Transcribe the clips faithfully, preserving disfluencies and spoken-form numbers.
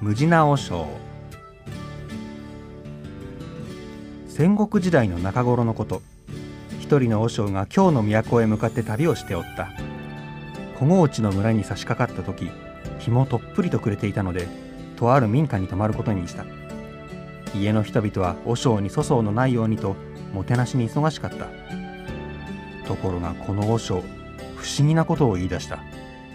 ムジナ和尚。戦国時代の中頃のこと、一人の和尚が京の都へ向かって旅をしておった。小河内の村に差し掛かった時、日もとっぷりと暮れていたので、とある民家に泊まることにした。家の人々は和尚に粗相のないようにともてなしに忙しかった。ところがこの和尚、不思議なことを言い出した。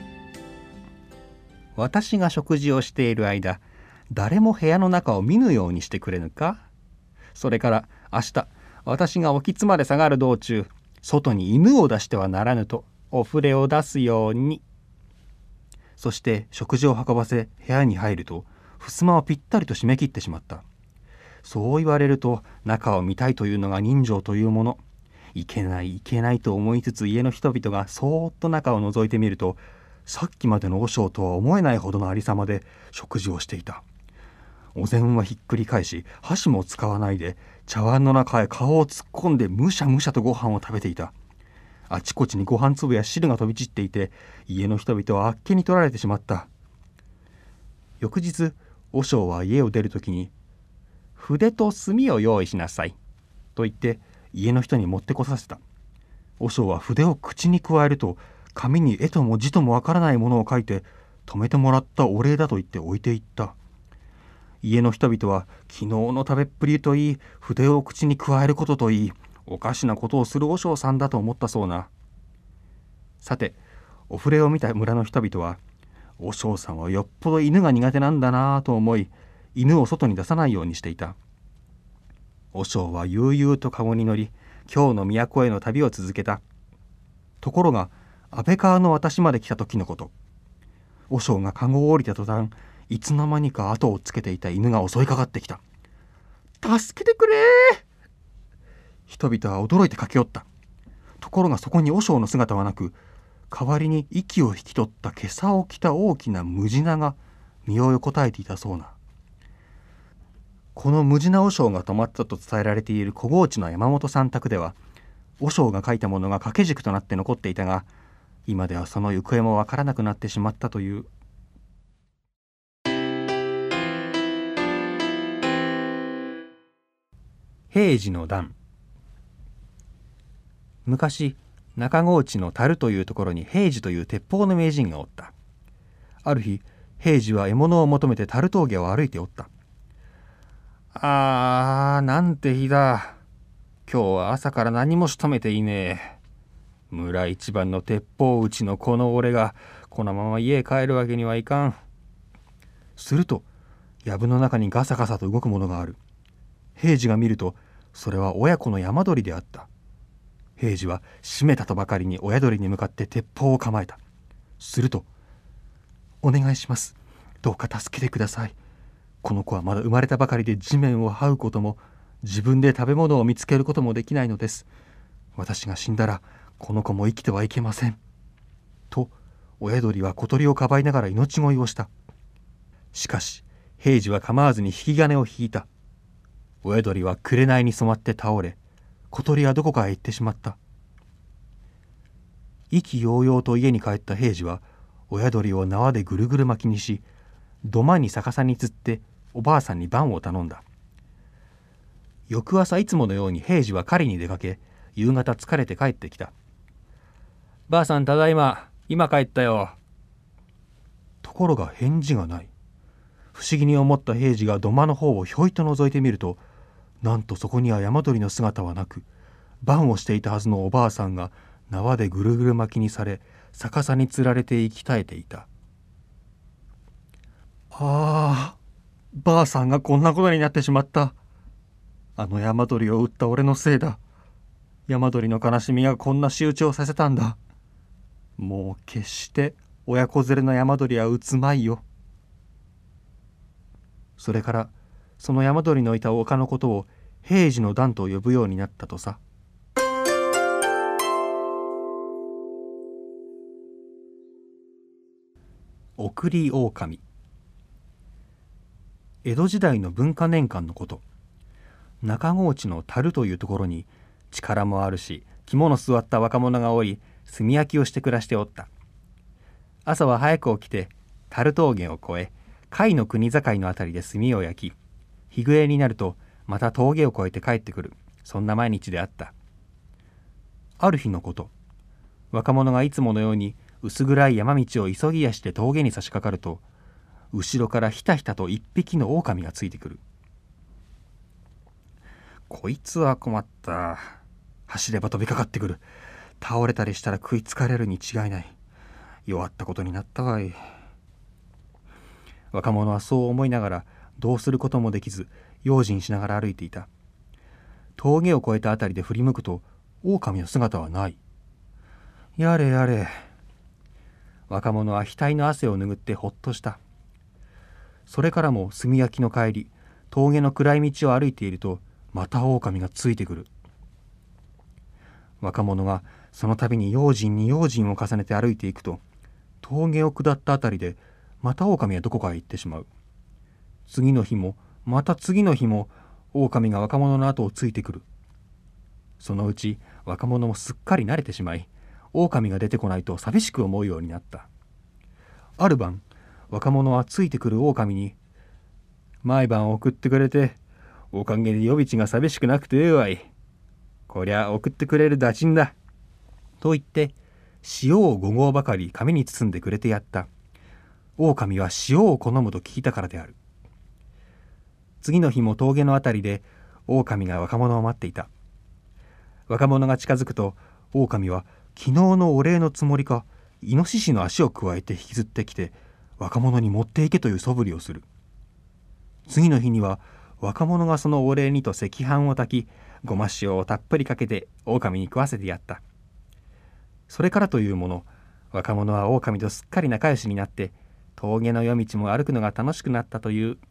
私が食事をしている間、誰も部屋の中を見ぬようにしてくれぬか。それから明日、私が沖津まで下がる道中、外に犬を出してはならぬとお触れを出すように。そして食事を運ばせ部屋に入ると、襖をぴったりと閉め切ってしまった。そう言われると、中を見たいというのが人情というもの。いけないいけないと思いつつ、家の人々がそーっと中を覗いてみると、さっきまでの和尚とは思えないほどのありさまで食事をしていた。お膳はひっくり返し、箸も使わないで茶碗の中へ顔を突っ込んでむしゃむしゃとご飯を食べていた。あちこちにご飯粒や汁が飛び散っていて、家の人々はあっけに取られてしまった。翌日、和尚は家を出るときに、筆と墨を用意しなさいと言って家の人に持ってこさせた。和尚は筆を口に加えると、紙に絵とも字ともわからないものを書いて、止めてもらったお礼だと言って置いていった。家の人々は昨日の食べっぷりといい、筆を口に加えることといい、おかしなことをする和尚さんだと思ったそうな。さて、お触れを見た村の人々は、和尚さんはよっぽど犬が苦手なんだなぁと思い、犬を外に出さないようにしていた。和尚は悠々と籠に乗り、京の都への旅を続けた。ところが、安倍川の渡しまで来た時のこと。和尚が籠を降りた途端、いつの間にか後をつけていた犬が襲いかかってきた。助けてくれー。人々は驚いて駆け寄った。ところがそこに和尚の姿はなく、代わりに息を引き取った袈裟を着た大きなムジナが身を横たえていたそうな。このムジナ和尚が泊まったと伝えられている小河内の山本さん宅では、和尚が書いたものが掛け軸となって残っていたが、今ではその行方もわからなくなってしまったという。平治の段。昔、中河内の樽というところに平治という鉄砲の名人がおった。ある日、平治は獲物を求めて樽峠を歩いておった。あー、なんて日だ。今日は朝から何も仕留めていねえ。村一番の鉄砲打ちのこの俺がこのまま家へ帰るわけにはいかん。すると、藪の中にガサガサと動くものがある。平治が見ると、それは親子の山鳥であった。平治は閉めたとばかりに親鳥に向かって鉄砲を構えた。すると、お願いします。どうか助けてください。この子はまだ生まれたばかりで地面を這うことも、自分で食べ物を見つけることもできないのです。私が死んだら、この子も生きてはいけません。と、親鳥は小鳥をかばいながら命乞いをした。しかし、平治は構わずに引き金を引いた。親鳥は紅に染まって倒れ、小鳥はどこかへ行ってしまった。意気揚々と家に帰った平治は、親鳥を縄でぐるぐる巻きにし、土間に逆さに釣っておばあさんに番を頼んだ。翌朝いつものように平治は狩りに出かけ、夕方疲れて帰ってきた。ばあさんただいま、今帰ったよ。ところが返事がない。不思議に思った平治が土間の方をひょいと覗いてみると、なんとそこには山鳥の姿はなく、番をしていたはずのおばあさんが縄でぐるぐる巻きにされ、逆さにつられて息絶えていた。ああ、ばあさんがこんなことになってしまった。あの山鳥を撃った俺のせいだ。山鳥の悲しみがこんな仕打ちをさせたんだ。もう決して親子連れの山鳥は撃つまいよ。それからその山鳥のいた丘のことを平治の段と呼ぶようになったとさ。送り狼。江戸時代の文化年間のこと。中河内の樽というところに力もあるし肝の据わった若者がおり、炭焼きをして暮らしておった。朝は早く起きて樽峠を越え、 甲斐の国境のあたりで炭を焼き、日暮れになるとまた峠を越えて帰ってくる、そんな毎日であった。ある日のこと、若者がいつものように薄暗い山道を急ぎ足して峠に差し掛かると、後ろからひたひたと一匹の狼がついてくる。こいつは困った。走れば飛びかかってくる。倒れたりしたら食いつかれるに違いない。弱ったことになったわい。若者はそう思いながらどうすることもできず、用心しながら歩いていた。峠を越えたあたりで振り向くと、狼の姿はない。やれやれ。若者は額の汗を拭ってほっとした。それからも炭焼きの帰り、峠の暗い道を歩いていると、また狼がついてくる。若者がその度に用心に用心を重ねて歩いていくと、峠を下ったあたりでまた狼はどこかへ行ってしまう。次の日もまた次の日も狼が若者の後をついてくる。そのうち若者もすっかり慣れてしまい、狼が出てこないと寂しく思うようになった。ある晩、若者はついてくる狼に、毎晩送ってくれておかげで夜道が寂しくなくてええわい。こりゃ送ってくれる打診だ。と言って塩をご合ばかり紙に包んでくれてやった。狼は塩を好むと聞いたからである。次の日も峠のあたりで狼が若者を待っていた。若者が近づくと、狼は昨日のお礼のつもりかイノシシの足をくわえて引きずってきて、若者に持っていけという素振りをする。次の日には若者がそのお礼にと赤飯を炊き、ごま塩をたっぷりかけて狼に食わせてやった。それからというもの、若者は狼とすっかり仲良しになって、峠の夜道も歩くのが楽しくなったという。